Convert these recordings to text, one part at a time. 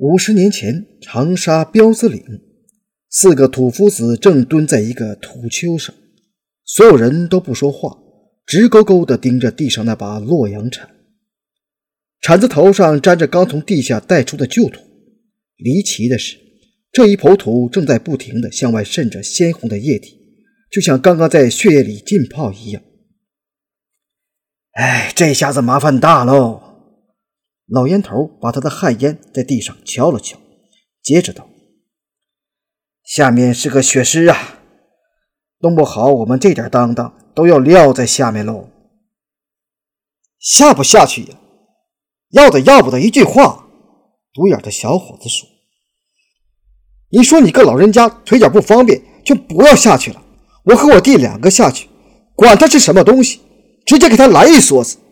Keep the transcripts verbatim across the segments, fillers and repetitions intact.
五十年前，长沙彪子岭，四个土夫子正蹲在一个土丘上，所有人都不说话，直勾勾地盯着地上那把洛阳铲。铲子头上沾着刚从地下带出的旧土，离奇的是，这一抔土正在不停地向外渗着鲜红的液体，就像刚刚在血液里浸泡一样。哎，这下子麻烦大喽！老烟头把他的旱烟在地上敲了敲，接着道：下面是个血尸啊，弄不好我们这点当当都要撂在下面喽。下不下去呀？要的要不得一句话。独眼的小伙子说：你说你个老人家腿脚不方便，就不要下去了，我和我弟两个下去，管他是什么东西，直接给他来一梭子。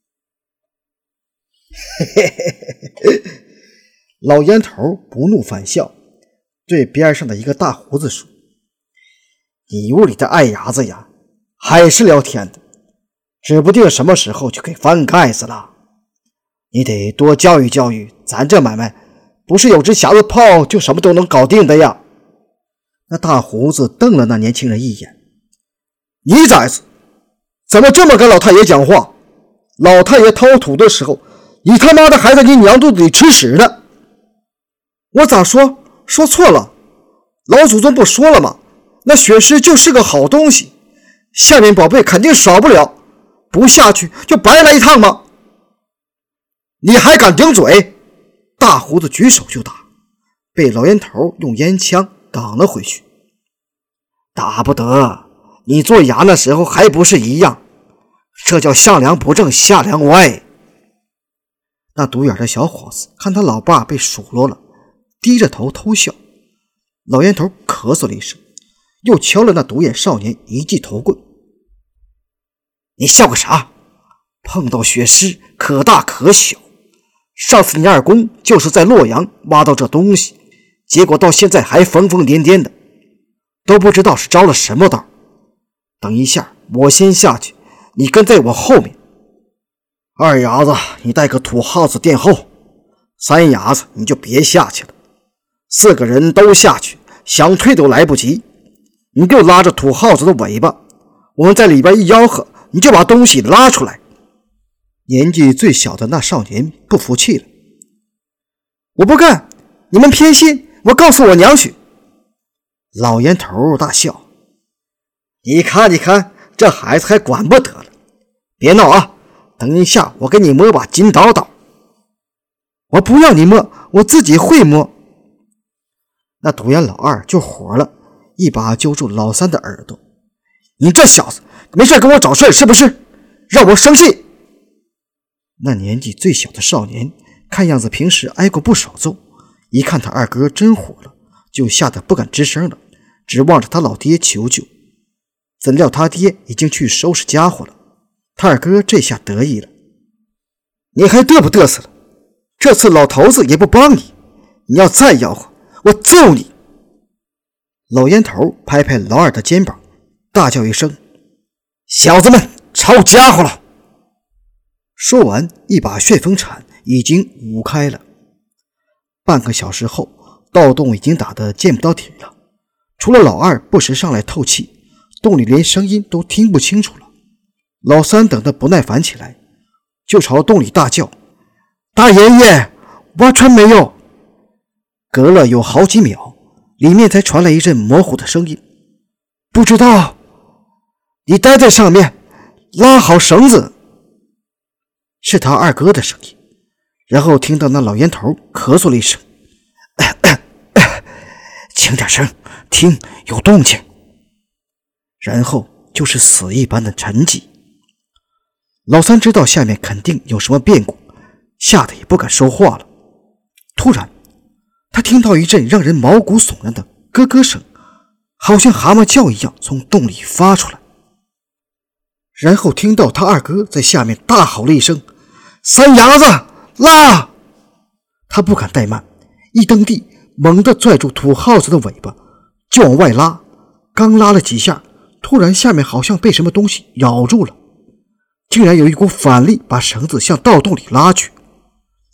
嘿嘿嘿嘿，老烟头不怒反笑，对边上的一个大胡子说：你屋里的爱伢子呀，还是聊天的，指不定什么时候就给翻盖子了。你得多教育教育，咱这买卖不是有只匣子炮就什么都能搞定的呀。那大胡子瞪了那年轻人一眼：你崽子怎么这么跟老太爷讲话？老太爷掏土的时候，你他妈的还在你娘肚子里吃屎呢！我咋说？说错了。老祖宗不说了吗？那血尸就是个好东西，下面宝贝肯定少不了，不下去就白来一趟吗？你还敢顶嘴？大胡子举手就打，被老烟头用烟枪挡了回去。打不得，你做牙那时候还不是一样？这叫上梁不正下梁歪。那独眼的小伙子看他老爸被数落了，低着头偷笑。老烟头咳嗽了一声，又敲了那独眼少年一记头棍。你笑个啥？碰到血尸可大可小，上次你二公就是在洛阳挖到这东西，结果到现在还疯疯癫癫的，都不知道是着了什么道。等一下我先下去，你跟在我后面。二伢子你带个土耗子殿后，三伢子你就别下去了，四个人都下去，想退都来不及。你就拉着土耗子的尾巴，我们在里边一吆喝，你就把东西拉出来。年纪最小的那少年不服气了：我不干，你们偏心，我告诉我娘去。老烟头大笑：你看你看，这孩子还管不得了，别闹啊，等一下我给你摸把金刀刀。我不要你摸，我自己会摸。那独眼老二就火了，一把揪住老三的耳朵：你这小子没事跟我找事是不是？让我生气。那年纪最小的少年看样子平时挨过不少揍，一看他二哥真火了，就吓得不敢吱声了，只望着他老爹求救。怎料他爹已经去收拾家伙了，他二哥这下得意了：你还嘚不嘚瑟了？这次老头子也不帮你，你要再吆喝我揍你！老烟头拍拍老二的肩膀，大叫一声：小子们抄家伙了！说完，一把旋风铲已经舞开了。半个小时后，盗洞已经打得见不到底了，除了老二不时上来透气，洞里连声音都听不清楚了。老三等得不耐烦起来，就朝洞里大叫：大爷爷，挖穿没有？隔了有好几秒，里面才传来一阵模糊的声音：不知道，你待在上面，拉好绳子。是他二哥的声音，然后听到那老烟头咳嗽了一声：咳咳咳轻点声，听有动静。然后就是死一般的沉寂。老三知道下面肯定有什么变故，吓得也不敢说话了。突然他听到一阵让人毛骨悚然的咯咯声，好像蛤蟆叫一样从洞里发出来。然后听到他二哥在下面大吼了一声：三伢子拉！他不敢怠慢，一蹬地猛地拽住土耗子的尾巴就往外拉。刚拉了几下，突然下面好像被什么东西咬住了，竟然有一股反力把绳子向盗洞里拉去。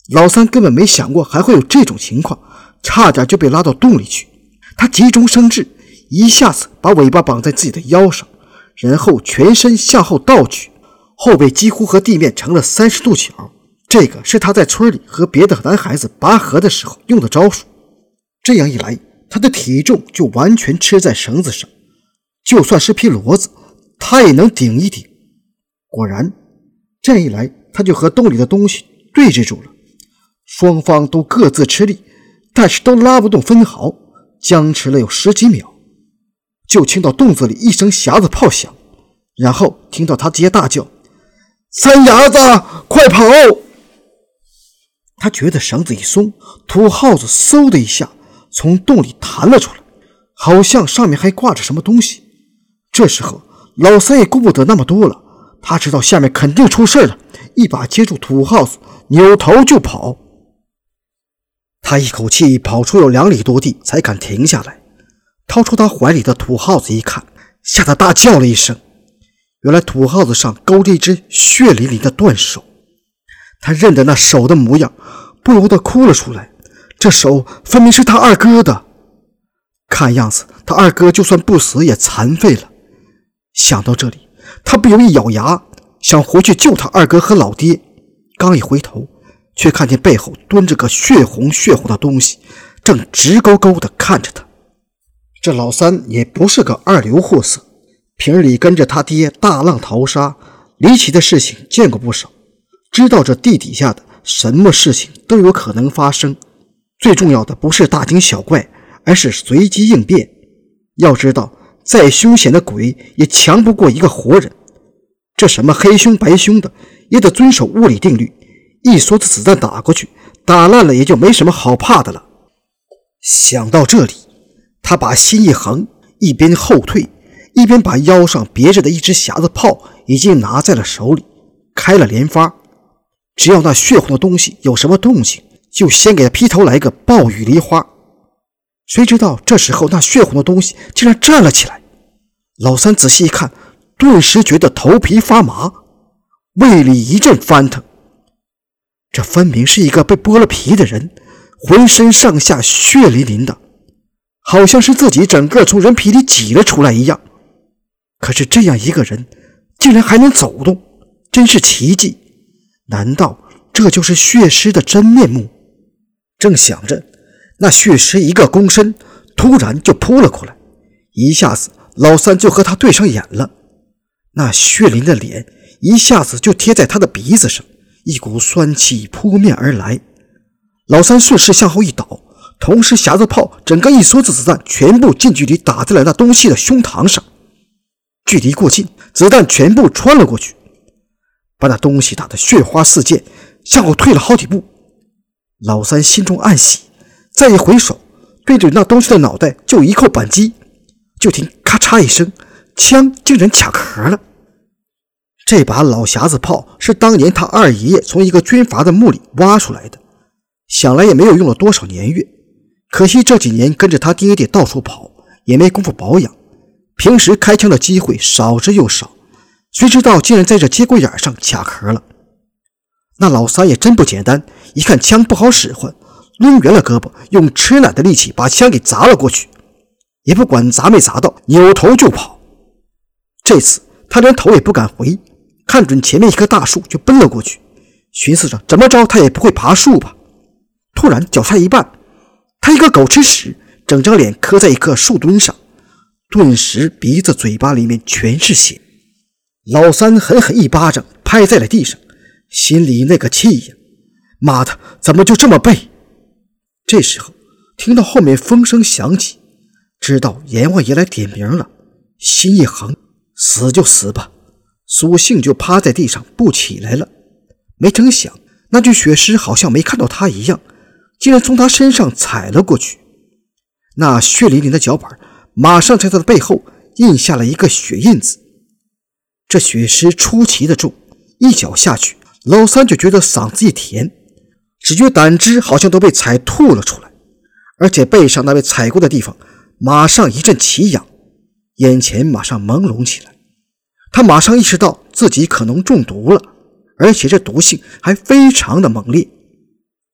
老三根本没想过还会有这种情况，差点就被拉到洞里去。他急中生智，一下子把尾巴绑在自己的腰上，然后全身向后倒举，后背几乎和地面成了三十度角。这个是他在村里和别的男孩子拔河的时候用的招数。这样一来，他的体重就完全吃在绳子上，就算是匹骡子，他也能顶一顶。果然，这样一来，他就和洞里的东西对峙住了。双方都各自吃力，但是都拉不动分毫，僵持了有十几秒，就听到洞子里一声匣子炮响，然后听到他爹大叫：“三伢子，快跑！”他觉得绳子一松，土耗子嗖的一下从洞里弹了出来，好像上面还挂着什么东西。这时候老三也顾不得那么多了，他知道下面肯定出事了，一把接住土耗子，扭头就跑。他一口气跑出有两里多地才敢停下来，掏出他怀里的土耗子一看，吓得大叫了一声。原来土耗子上勾着一只血淋淋的断手，他认得那手的模样，不由得哭了出来。这手分明是他二哥的，看样子他二哥就算不死也残废了。想到这里，他不由一咬牙，想回去救他二哥和老爹。刚一回头，却看见背后蹲着个血红血红的东西，正直勾勾地看着他。这老三也不是个二流货色，平日里跟着他爹大浪淘沙，离奇的事情见过不少，知道这地底下的什么事情都有可能发生。最重要的不是大惊小怪，而是随机应变。要知道，再凶险的鬼也强不过一个活人。这什么黑凶白凶的，也得遵守物理定律。一梭子子弹打过去，打烂了也就没什么好怕的了。想到这里，他把心一横，一边后退，一边把腰上别着的一只匣子炮已经拿在了手里，开了连发。只要那血红的东西有什么动静，就先给他劈头来个暴雨梨花。谁知道这时候那血红的东西竟然站了起来。老三仔细一看，顿时觉得头皮发麻，胃里一阵翻腾。这分明是一个被剥了皮的人，浑身上下血淋淋的，好像是自己整个从人皮里挤了出来一样。可是这样一个人竟然还能走动，真是奇迹。难道这就是血尸的真面目？正想着，那血尸一个躬身，突然就扑了过来，一下子老三就和他对上眼了。那血淋的脸一下子就贴在他的鼻子上，一股酸气扑面而来。老三顺势向后一倒，同时匣子炮整个一梭子子弹全部近距离打在了那东西的胸膛上。距离过近，子弹全部穿了过去，把那东西打得血花四溅，向后退了好几步。老三心中暗喜，再一回手，对着那东西的脑袋就一扣扳机，就听咔嚓一声，枪竟然卡壳了。这把老匣子炮是当年他二爷爷从一个军阀的墓里挖出来的，想来也没有用了多少年月。可惜这几年跟着他爹爹到处跑，也没工夫保养，平时开枪的机会少之又少，谁知道竟然在这节骨眼上卡壳了。那老三也真不简单，一看枪不好使唤，抡圆了胳膊，用吃奶的力气把枪给砸了过去，也不管砸没砸到，扭头就跑。这次他连头也不敢回，看准前面一棵大树就奔了过去，寻思着怎么着他也不会爬树吧。突然脚差一半，他一个狗吃屎，整张脸磕在一棵树墩上，顿时鼻子嘴巴里面全是血。老三狠狠一巴掌拍在了地上，心里那个气呀，妈的，怎么就这么背？这时候听到后面风声响起，知道阎王爷来点名了，心一横，死就死吧，索性就趴在地上不起来了。没成想那具血尸好像没看到他一样，竟然从他身上踩了过去。那血淋淋的脚板马上在他的背后印下了一个血印子。这血尸出奇的重，一脚下去，老三就觉得嗓子一甜，只觉胆汁好像都被踩吐了出来，而且背上那被踩过的地方马上一阵奇痒，眼前马上朦胧起来。他马上意识到自己可能中毒了，而且这毒性还非常的猛烈。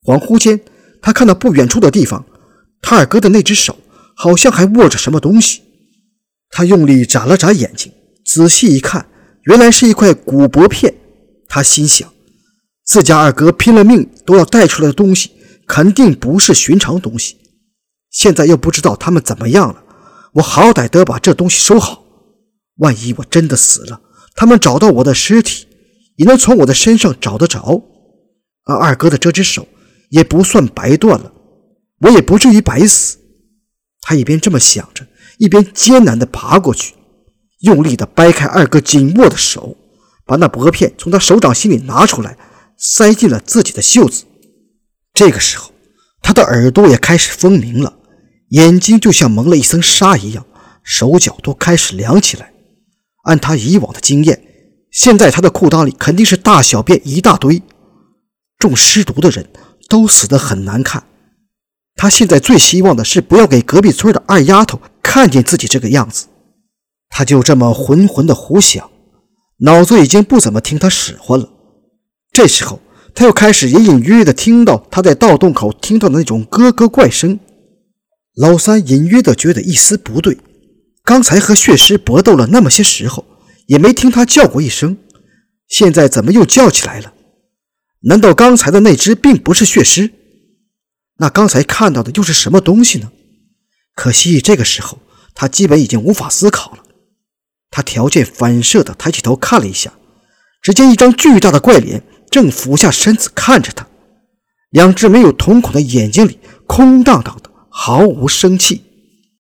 恍惚间，他看到不远处的地方，他二哥的那只手好像还握着什么东西。他用力眨了眨眼睛，仔细一看，原来是一块骨骼片。他心想，自家二哥拼了命都要带出来的东西肯定不是寻常东西，现在又不知道他们怎么样了，我好歹得把这东西收好，万一我真的死了，他们找到我的尸体也能从我的身上找得着，而二哥的这只手也不算白断了，我也不至于白死。他一边这么想着，一边艰难地爬过去，用力地掰开二哥紧握的手，把那薄片从他手掌心里拿出来，塞进了自己的袖子。这个时候，他的耳朵也开始分明了，眼睛就像蒙了一层纱一样，手脚都开始凉起来。按他以往的经验，现在他的裤裆里肯定是大小便一大堆，中尸毒的人都死得很难看。他现在最希望的是不要给隔壁村的二丫头看见自己这个样子。他就这么浑浑的胡想，脑子已经不怎么听他使唤了。这时候他又开始隐隐约约地听到他在盗洞口听到的那种咯咯怪声。老三隐约地觉得一丝不对，刚才和血尸搏斗了那么些时候，也没听他叫过一声，现在怎么又叫起来了？难道刚才的那只并不是血尸？那刚才看到的又是什么东西呢？可惜这个时候他基本已经无法思考了。他条件反射地抬起头看了一下，只见一张巨大的怪脸正俯下身子看着他，两只没有瞳孔的眼睛里空荡荡的，毫无生气。